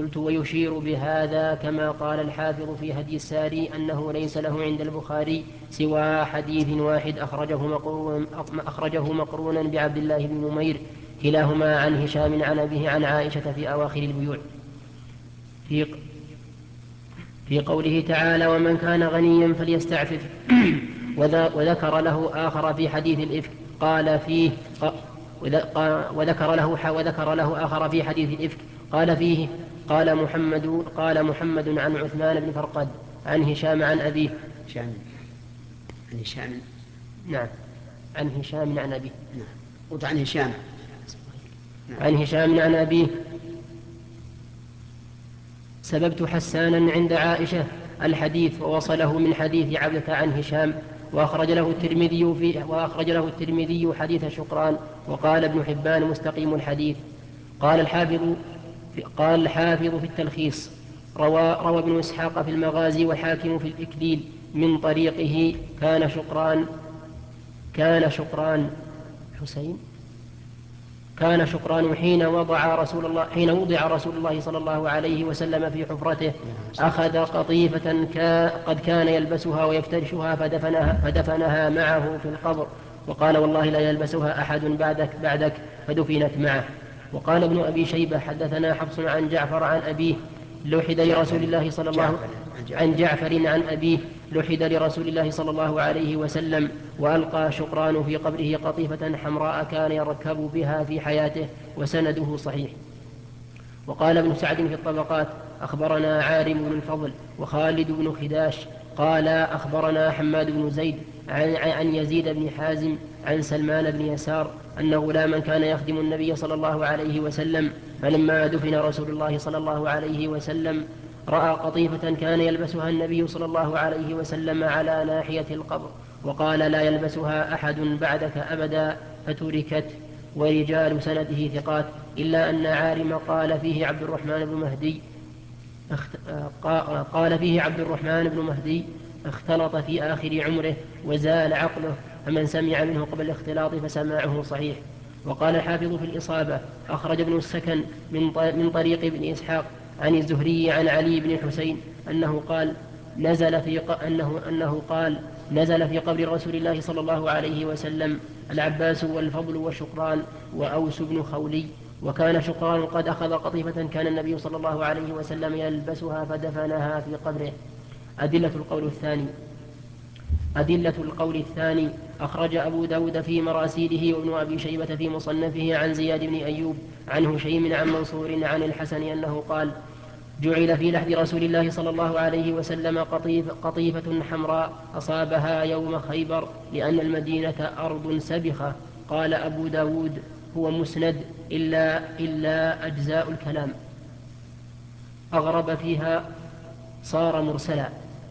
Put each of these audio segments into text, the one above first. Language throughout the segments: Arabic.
قلت ويشير بهذا كما قال الحافظ في هدي الساري أنه ليس له عند البخاري سوى حديث واحد أخرجه مقرونا بعبد الله بن نمير كلاهما عن هشام عن أبيه عن عائشة في أواخر البيوع في في قوله تعالى ومن كان غنيا فليستعفف وذكر له آخر في حديث الإفك قال فيه وذكر له آخر في حديث الإفك قال فيه قال محمد عن عثمان بن فرقد عن هشام عن أبيه عن هشام. نعم عن هشام عن أبيه. نعم قلت عن هشام. عن هشام عن أبيه سببت حسانا عند عائشة الحديث ووصله من حديث عبدة عن هشام وأخرج له الترمذي حديث شقران وقال ابن حبان مستقيم الحديث. قال الحافظ في التلخيص روى ابن إسحاق في المغازي والحاكم في الإكليل من طريقه كان شقران حين وضع رسول الله صلى الله عليه وسلم في حفرته أخذ قطيفة قد كان يلبسها ويفترشها فدفنها معه في القبر وقال والله لا يلبسها أحد بعدك فدفنت معه. وقال ابن أبي شيبة حدثنا حفص عن جعفر عن أبيه لوحد لرسول الله صلى الله عن جعفر عن أبيه لحد لرسول الله صلى الله عليه وسلم وألقى شقران في قبره قطيفة حمراء كان يركب بها في حياته وسنده صحيح. وقال ابن سعد في الطبقات أخبرنا عارم بن الفضل وخالد بن خداش قال أخبرنا حماد بن زيد عن يزيد بن حازم عن سلمان بن يسار أن غلاما كان يخدم النبي صلى الله عليه وسلم فلما دفن رسول الله صلى الله عليه وسلم رأى قطيفة كان يلبسها النبي صلى الله عليه وسلم على ناحية القبر وقال لا يلبسها أحد بعدك أبدا فتركت. ورجال سنده ثقات إلا أن عارم قال فيه عبد الرحمن بن مهدي اختلط في آخر عمره وزال عقله فمن سمع منه قبل الاختلاط فسماعه صحيح. وقال الحافظ في الإصابة أخرج ابن السكن من طريق ابن إسحاق عن الزهري عن علي بن حسين أنه قال نزل في قبر رسول الله صلى الله عليه وسلم العباس والفضل وشقران وأوس بن خولي وكان شقران قد أخذ قطيفة كان النبي صلى الله عليه وسلم يلبسها فدفنها في قبره. أدلة القول الثاني أخرج أبو داود في مراسيله وابن أبي شيبة في مصنفه عن زياد بن أيوب عن هشيم عن منصور عن الحسن أنه قال جعل في لحد رسول الله صلى الله عليه وسلم قطيفة حمراء أصابها يوم خيبر لأن المدينة أرض سبخة. قال أبو داود هو مسند إلا أجزاء الكلام أغرب فيها صار مرسلا.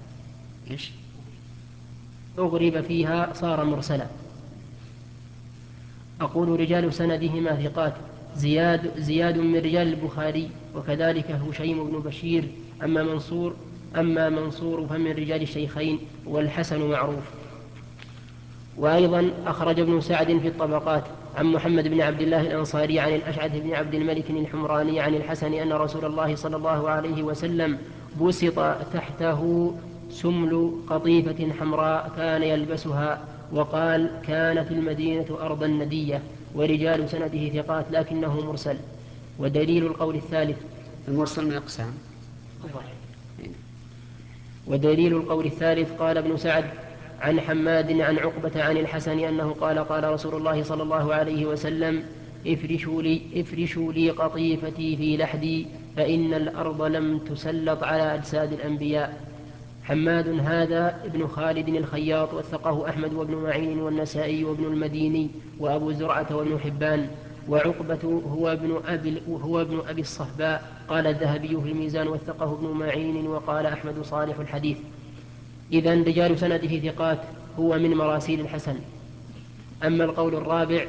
أغرب فيها صار مرسلا. أقول رجال سندهما ثقات زياد من رجال البخاري وكذلك هشيم بن بشير أما منصور فمن رجال الشيخين والحسن معروف. وأيضا أخرج ابن سعد في الطبقات عن محمد بن عبد الله الأنصاري عن الأشعث بن عبد الملك الحمراني عن الحسن أن رسول الله صلى الله عليه وسلم بسط تحته سمل قطيفة حمراء كان يلبسها وقال كانت المدينة أرضا ندية. ورجال سنده ثقات لكنه مرسل. ودليل القول الثالث المرسل من أقسام. ودليل القول الثالث قال ابن سعد عن حماد عن عقبة عن الحسن أنه قال رسول الله صلى الله عليه وسلم افرشوا لي قطيفتي في لحدي فإن الأرض لم تسلط على أجساد الأنبياء. حماد هذا ابن خالد الخياط وثقه أحمد وابن معين والنسائي وابن المديني وأبو زرعة وابن حبان. وعقبة هو ابن أبي الصهباء قال الذهبي في الميزان وثقه ابن معين وقال أحمد صالح الحديث. إذن رجال سنده ثقات هو من مراسيل الحسن. أما القول الرابع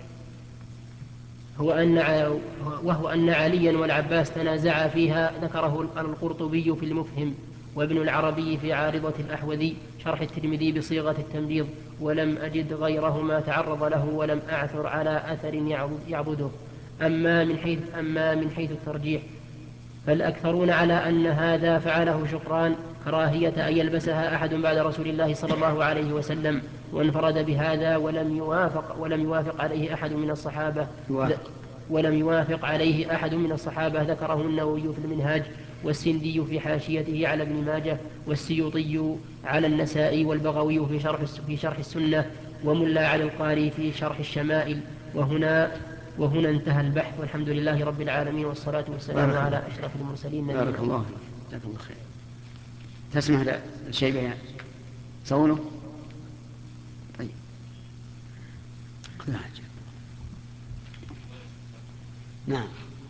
وهو أن عليا والعباس تنازعا فيها ذكره القرطبي في المفهم وابن العربي في عارضة الأحوذي شرح الترمذي بصيغة التمريض ولم أجد غيرهما تعرض له ولم أعثر على أثر يعبده. أما من حيث الترجيح فالأكثرون على أن هذا فعله شقران كراهية أن يلبسها أحد بعد رسول الله صلى الله عليه وسلم، وانفرد بهذا ولم يوافق عليه أحد من الصحابة. ولم يوافق عليه أحد من الصحابة، ذكره النووي في المنهاج، والسندي في حاشيته على ابن ماجه، والسيوطي على النسائي، والبغوي في شرح السنة، وملا علي القاري في شرح الشمائل. وهنا انتهى البحث، والحمد لله رب العالمين، والصلاة والسلام على أشرف المرسلين. بارك الله فيك، جزاك الله خير. تسمح للشيبة صونه؟ طيب. نعم.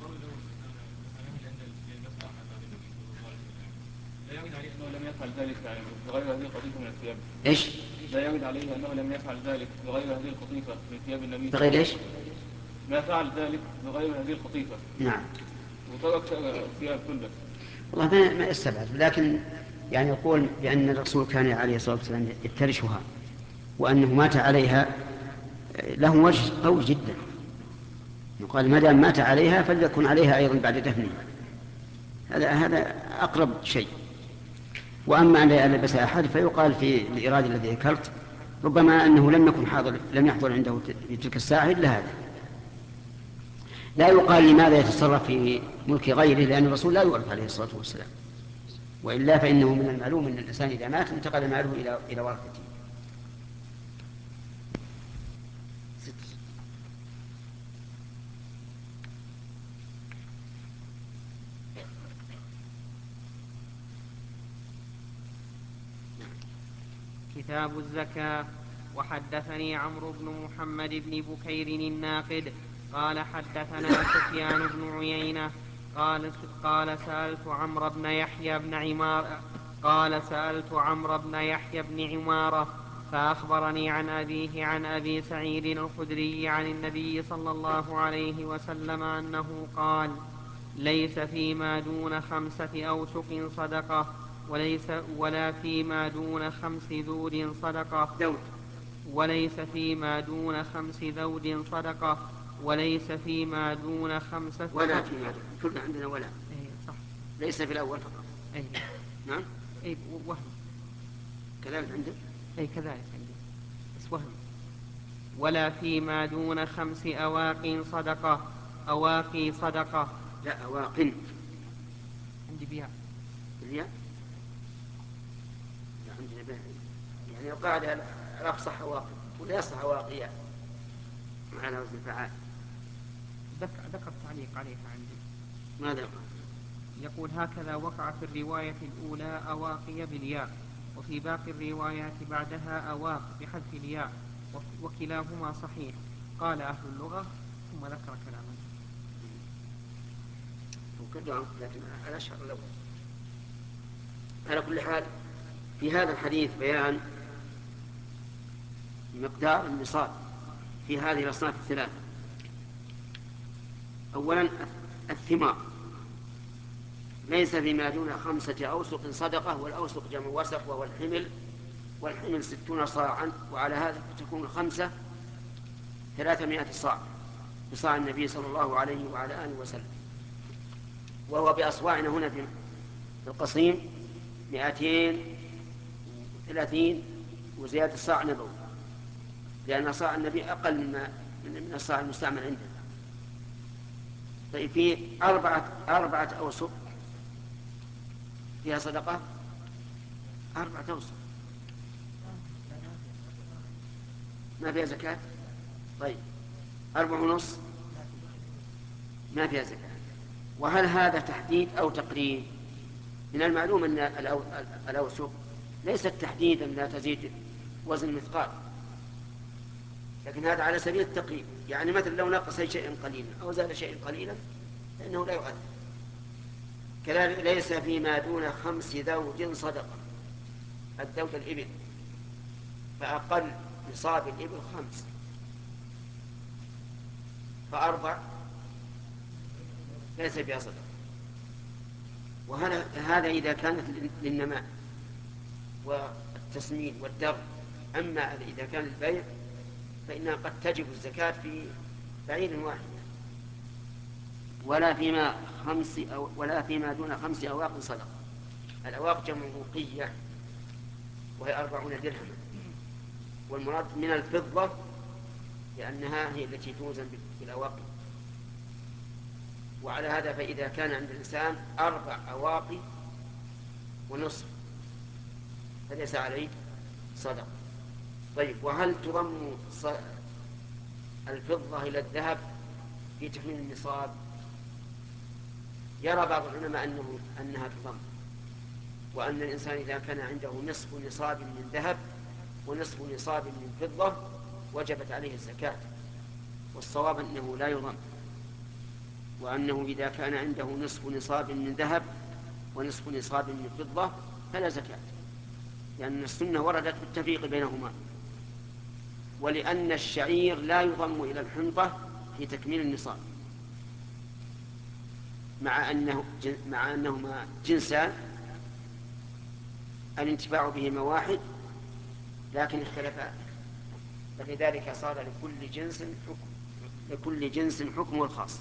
لا يعود عليه أنه لم يفعل ذلك بغير هذه القطيفة من الثياب. إيش؟ لا يعود عليه أنه لم يفعل ذلك بغير هذه القطيفة من ثياب النبي. بغير إيش؟ ما فعل ذلك بغير هذه القطيفة. نعم. وترك ثياب تلبس. والله ما يستبعد، لكن يعني يقول بأن الرسول كان عليه الصلاة والسلام يفترشها وأنه مات عليها، له وجه قوي جدا. يقال ما دام مات عليها فليكن عليها أيضا بعد دفنها. هذا أقرب شيء. وأما أن لا يلبس أحد فيقال في الإيراد الذي ذكرت ربما أنه لم يحضر عنده في تلك الساعة إلا هذا. لا يقال لماذا يتصرف في ملك غيره، لأن الرسول لا يورث عليه الصلاة والسلام، وإلا فإنه من المعلوم أن الإنسان إذا مات انتقل ماله إلى ورثته. كتاب الزكاة. وحدثني عمرو بن محمد بن بكير الناقد قال حدثنا سفيان بن عيينة قال سألت عمرو بن يحيى بن عمارة فأخبرني عن أبيه عن أبي سعيد الخدري عن النبي صلى الله عليه وسلم أنه قال: ليس فيما دون 5 أوسق صدقة، ولا فيما دون 5 ذود صدقة، وليس فيما دون 5 ذود صدقة، وليس فيما دون 5 ولا فيما دون، كلنا عندنا ولا. صح. ليس في الأول فقط. نعم. وهم. كذلك عندك. كذلك عندي بس وهم. ولا فيما دون 5 أواق صدقة. أواقي صدقة. لا، أواق. عندي بياع. الياء. لا، عندنا بيع. يعني القاعدة الأفصح أواق ولا يصح أواقيا على وزن فعال. ذكر تعليق عليها عندي. ماذا قال؟ يقول: هكذا وقع في الرواية الأولى أواقي بالياء، وفي باقي الروايات بعدها أواق بحذف الياء، وكلاهما صحيح. قال أهل اللغة ثم ذكر كلاما. وكلهم، لكن الأشهر الأول. على كل حال في هذا الحديث بيان مقدار النصاب في هذه الأصناف الثلاثة. أولا الثمار ليس فيما دون 5 أوسق صدقة، والأوسق جمع وسق وهو الحمل، والحمل 60 صاعا، وعلى هذا فتكون 5 300 صاع بصاع النبي صلى الله عليه وعلى آله وسلم، وهو بأصواعنا هنا في القصيم 230 وزيادة الصاع نبوي، لأن صاع النبي أقل من الصاع المستعمل عندنا. طيب في 4 أوسق فيها صدقة، 4 أوسق ما فيها زكاة. طيب 4.5 ما فيها زكاة. وهل هذا تحديد أو تقريب؟ من المعلوم أن الأوسق ليست تحديدا لا تزيد وزن مثقال، لكن هذا على سبيل التقريب. يعني مثلا لو نقص شيئا قليلا أو زاد شيئا قليلا فإنه لا يؤثر. كذلك ليس فيما دون 5 ذود صدقة. الذود الإبل، فأقل نصاب الإبل 5، ف4 ليس فيها صدقة. وهذا إذا كانت للنماء والتسمين والدر. أما إذا كان البيع فإنها قد تجب الزكاة في بعير واحد. ولا فيما دون 5 أواق صدقة. الأواق جمع وقية وهي 40 درهما، والمراد من الفضة لأنها هي التي توزن بالأواق. وعلى هذا فإذا كان عند الإنسان 4 أواق ونصف فليس عليه صدقة. طيب، وهل تضم الفضة إلى الذهب في تحميل النصاب؟ يرى بعض العلماء أنها تضم، وأن الإنسان إذا كان عنده نصف نصاب من ذهب ونصف نصاب من فضة وجبت عليه الزكاة، والصواب أنه لا يضم، وأنه إذا كان عنده نصف نصاب من ذهب ونصف نصاب من فضة فلا زكاة، لأن السنة وردت بالتفريق بينهما. ولأن الشعير لا يضم إلى الحنطة في تكميل النصاب، مع أنهما جنسان الانتفاع بهما واحد لكن اختلفا، فلذلك صار لكل جنس حكم الخاص.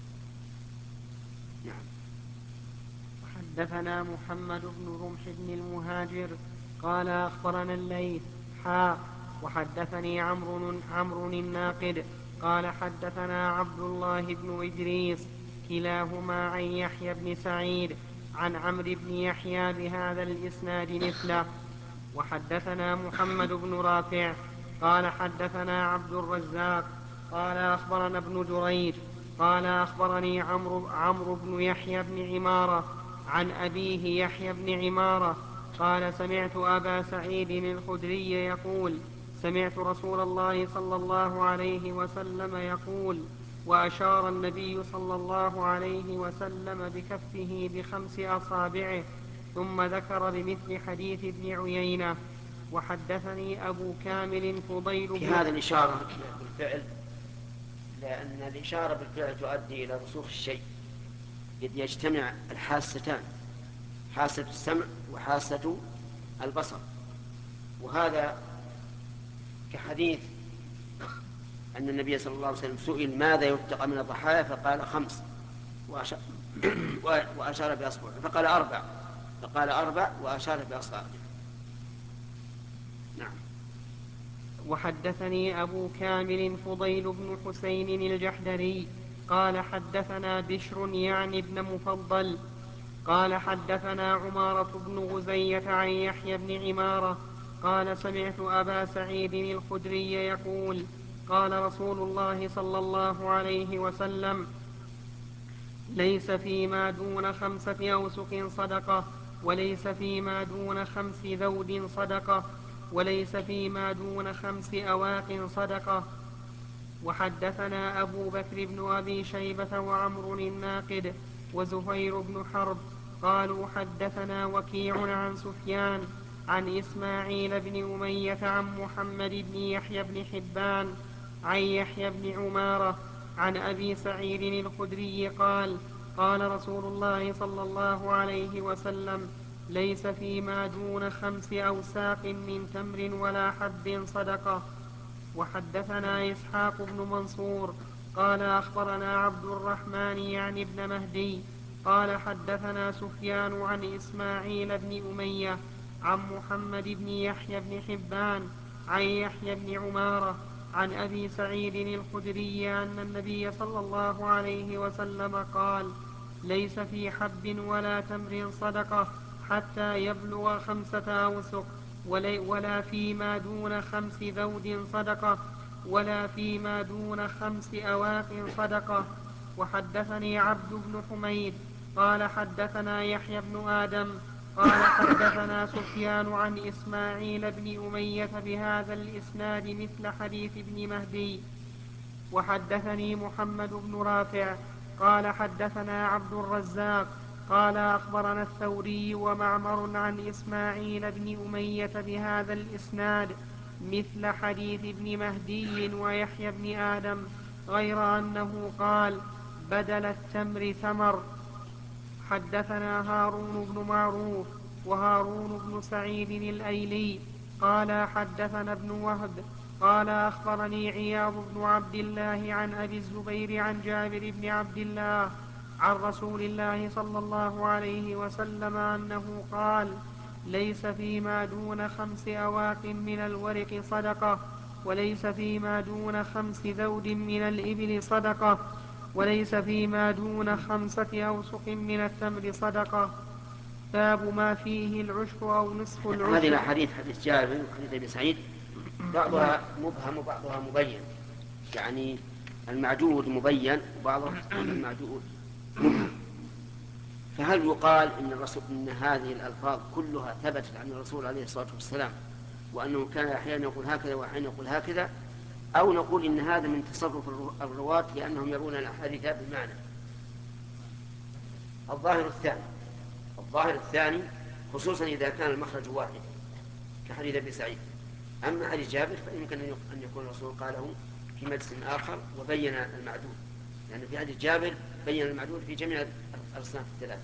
نعم. حدثنا محمد بن رمح بن المهاجر قال أخبرنا الليث وحدثني عمرو الناقد قال حدثنا عبد الله بن إدريس كلاهما عن يحيى بن سعيد عن عمرو بن يحيى بهذا الإسناد مثله. وحدثنا محمد بن رافع قال حدثنا عبد الرزاق قال أخبرنا ابن جريج قال أخبرني عمرو بن يحيى بن عمارة عن أبيه يحيى بن عمارة قال سمعت أبا سعيد الخدري يقول سمعت رسول الله صلى الله عليه وسلم يقول وأشار النبي صلى الله عليه وسلم بكفه ب5 أصابعه ثم ذكر بمثل حديث ابن عيينة. وحدثني أبو كامل فضيل في هذا الإشارة بالفعل، لأن الإشارة بالفعل تؤدي إلى رسوخ الشيء، إذ يجتمع الحاستان، حاسة السمع وحاسة البصر. وهذا كحديث أن النبي صلى الله عليه وسلم سئل ماذا يتقى من الضحايا فقال 5 وأشار بأصبعه، فقال 4 فقال 4 وأشار بأصبعه. نعم. وحدثني أبو كامل فضيل بن حسين الجحدري قال حدثنا بشر يعني ابن مفضل قال حدثنا عمارة بن غزية عن يحيى بن عمارة قال سمعت أبا سعيد الخدري يقول قال رسول الله صلى الله عليه وسلم ليس فيما دون 5 أوسق صدقة وليس فيما دون 5 ذود صدقة وليس فيما دون 5 أواق صدقة. وحدثنا أبو بكر بن أبي شيبة وعمر الناقد وزهير بن حرب قالوا حدثنا وكيع عن سفيان عن إسماعيل بن أمية عن محمد بن يحيى بن حبان عن يحيى بن عمارة عن أبي سعيد الخدري قال قال رسول الله صلى الله عليه وسلم ليس فيما دون 5 أوساق من تمر ولا حب صدقة. وحدثنا إسحاق بن منصور قال أخبرنا عبد الرحمن يعني ابن مهدي قال حدثنا سفيان عن إسماعيل بن أمية عن محمد بن يحيى بن حبان عن يحيى بن عمارة عن أبي سعيد الخدري أن النبي صلى الله عليه وسلم قال ليس في حب ولا تمر صدقة حتى يبلغ 5 أوسق ولا فيما دون 5 ذود صدقة ولا فيما دون 5 أواق صدقة. وحدثني عبد بن حميد قال حدثنا يحيى بن آدم قال حدثنا سفيان عن إسماعيل بن أمية بهذا الإسناد مثل حديث ابن مهدي. وحدثني محمد بن رافع قال حدثنا عبد الرزاق قال أخبرنا الثوري ومعمر عن إسماعيل بن أمية بهذا الإسناد مثل حديث ابن مهدي ويحيى بن آدم غير أنه قال بدل التمر ثمر. حدثنا هارون بن معروف وهارون بن سعيد الأيلي قال حدثنا ابن وهب قال أخبرني عياض بن عبد الله عن أبي الزبير عن جابر بن عبد الله عن رسول الله صلى الله عليه وسلم أنه قال: ليس فيما دون 5 أواق من الورق صدقة، وليس فيما دون 5 ذود من الإبل صدقة، وليس فيما دون 5 أوسق من التمر صدقة. باب ما فيه العشر أو نصف العشر. هذه الأحاديث حديث جابر وحديث أبي سعيد بعضها مبهم وبعضها مبين، يعني المعدود مبين وبعضها المعدود مبهم. فهل يقال إن هذه الألفاظ كلها ثبتت عن الرسول عليه الصلاة والسلام وأنه كان أحيانا يقول هكذا وأحيانا يقول هكذا، أو نقول إن هذا من تصرف الرواة لأنهم يرون الأحاديث بالمعنى؟ الظاهر الثاني، خصوصا إذا كان المخرج واحد كحديث أبي سعيد. أما حديث جابر فيمكن أن يكون الرسول قاله في مجلس آخر وبين المعدود، لأن في حديث جابر بين المعدود في جميع الأصناف الثلاثة.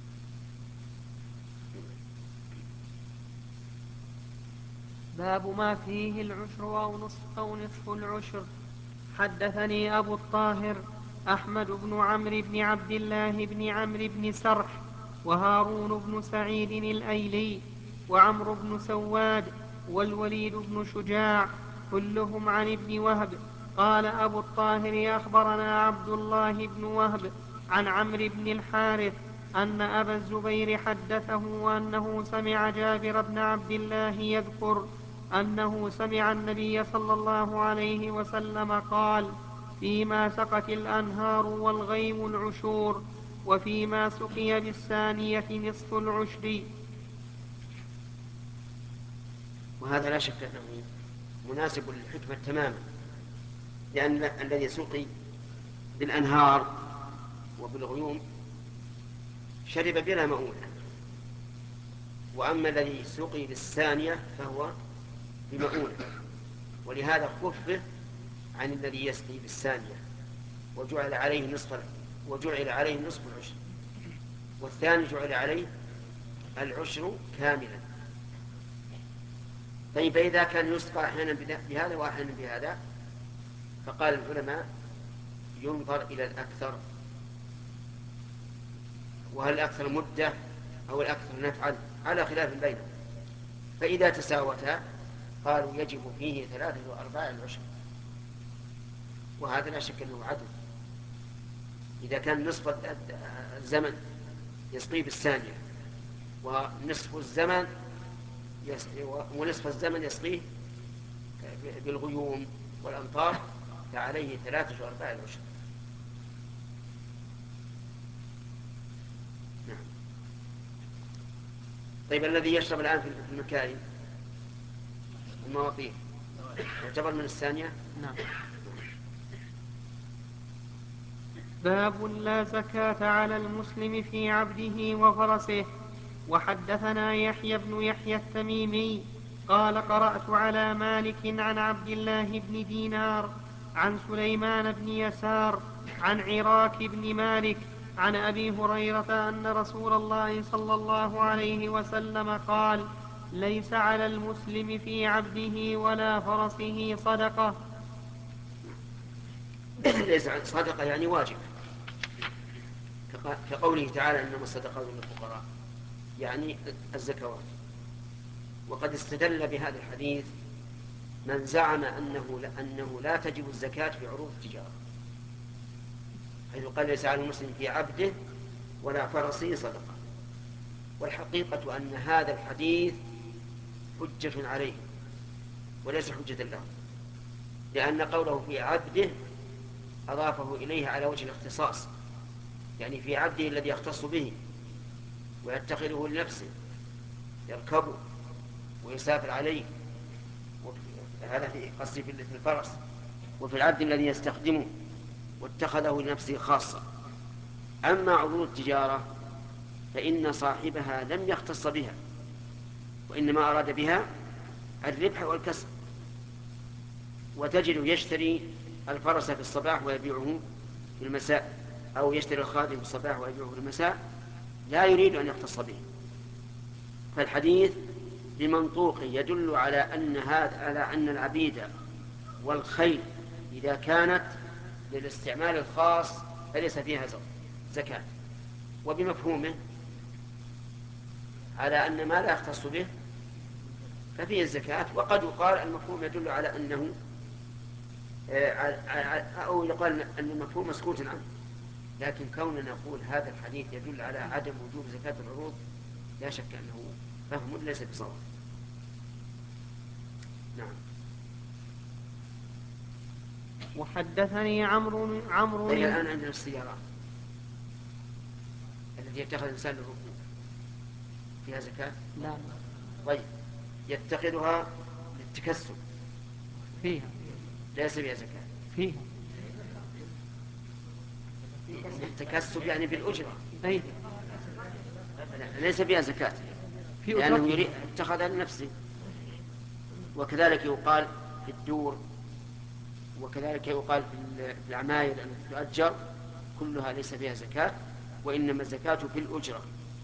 باب ما فيه العشر أو نصف العشر. حدثني أبو الطاهر أحمد بن عمرو بن عبد الله بن عمرو بن سرح وهارون بن سعيد الأيلي وعمرو بن سواد والوليد بن شجاع كلهم عن ابن وهب. قال أبو الطاهر: أخبرنا عبد الله بن وهب عن عمرو بن الحارث أن أبا الزبير حدثه أنه سمع جابر بن عبد الله يذكر أنه سمع النبي صلى الله عليه وسلم قال: فيما سقت الأنهار والغيم العشور، وفيما سقي بالثانية نصف العشر. وهذا لا شك أنه مناسب للحكمة تماما، لأن الذي سقي بالأنهار وبالغيوم شرب بلا مؤونة، وأما الذي سقي بالثانية فهو بمؤونة، ولهذا خفف عن الذي يسقي بالثانية وجعل عليه نصف العشر، والثاني جعل عليه العشر كاملا. طيب إذا كان يسقى أحيانا بهذا وأحيانا بهذا، فقال العلماء ينظر إلى الأكثر، وهل الأكثر مدة أو الأكثر نفعا على خلاف بينهم. فإذا تساوتا قالوا يجب فيه 3/4 العشر، وهذا لا شك أنه عدل. إذا كان نصف الزمن يسقي بالثانية ونصف الزمن يسقيه بالغيوم والأمطار، فعليه 3/4 العشر. نعم. طيب الذي يشرب الآن في المكاين المواقيت يعتبر من الثانية؟ نعم. باب لا زكاة على المسلم في عبده وفرسه. وحدثنا يحيى بن يحيى التميمي قال: قرأت على مالك عن عبد الله بن دينار عن سليمان بن يسار عن عراك بن مالك عن أبي هريرة أن رسول الله صلى الله عليه وسلم قال: ليس على المسلم في عبده ولا فرسه صدقة. ليس صدقة يعني واجب، كقوله تعالى: إنما الصدقات للفقراء، يعني الزكوات. وقد استدل بهذا الحديث من زعم أنه لا تجب الزكاة في عروض التجارة، حيث قال: ليس على المسلم في عبده ولا فرسه صدقة. والحقيقة أن هذا الحديث حجة عليه وليس حجة له، لأن قوله في عبده أضافه إليه على وجه الاختصاص، يعني في عبده الذي يختص به ويتخذه لنفسه يركبه ويسافر عليه، هذا في قصدي في الفرس، وفي العبد الذي يستخدمه واتخذه لنفسه خاصة. أما عروض التجارة فإن صاحبها لم يختص بها، وإنما أراد بها الربح والكسب. وتجد يشتري الفرس في الصباح ويبيعه في المساء، أو يشتري الخادم في الصباح ويبيعه في المساء، لا يريد أن يختص به. فالحديث بمنطوقه يدل على أن العبيد والخيل إذا كانت للاستعمال الخاص فليس فيها زكاة، وبمفهومه على أن ما لا يختص به ففيه الزكاة. وقد يقال المفهوم يدل على أنه أو يقال أن المفهوم مسكوت عنه، لكن كوننا نقول هذا الحديث يدل على عدم وجوب زكاة العروض لا شك أنه فهم ليس بصواب. نعم. وحدثني عمرو طيب الآن عندنا السيارات التي يتخذ الإنسان للركوب فيها زكاة؟ لا. طيب يتخذها للتكسب فيها. ليس فيها زكاة؟ فيها. التكسب يعني بالأجرة. أي. ليس فيها زكاة لأنه يريد اتخذها لنفسه. وكذلك يقال في الدور، وكذلك يقال في العماير التي تؤجر، كلها ليس فيها زكاة، وإنما الزكاة في الأجرة.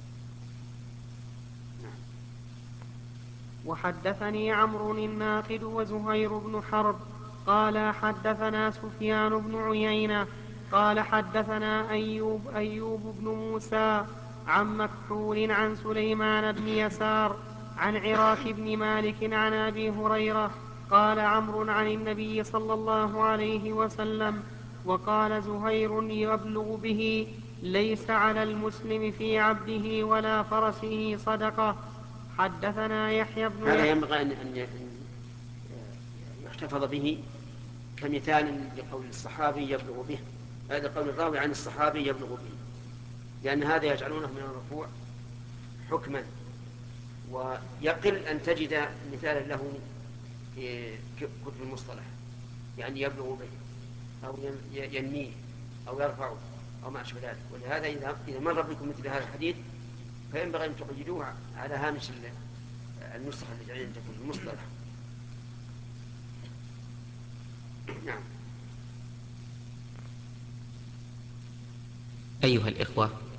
وحدثني عمرو الناقد وزهير بن حرب قال حدثنا سفيان بن عيينة قال حدثنا أيوب بن موسى عن مكحول عن سليمان بن يسار عن عراك بن مالك عن أبي هريرة قال عمرو عن النبي صلى الله عليه وسلم. وقال زهير يبلغ به: ليس على المسلم في عبده ولا فرسه صدقة. حدثنا يحيى بن هذا ينبغي أن يحتفظ به كمثال لقول الصحابي يبلغ به، هذا قول الراوي عن الصحابي يبلغ به، لأن هذا يجعلونه من الرفوع حكما، ويقل أن تجد مثالا له في كتب المصطلح، يعني يبلغ به أو ينميه أو يرفعه أو ما أشبه ذلك. ولهذا إذا مر بكم مثل هذا الحديث فينبغي أن تقيدوه على هامش النسخة التي عندكم في المصطلح. نعم. أيها الإخوة،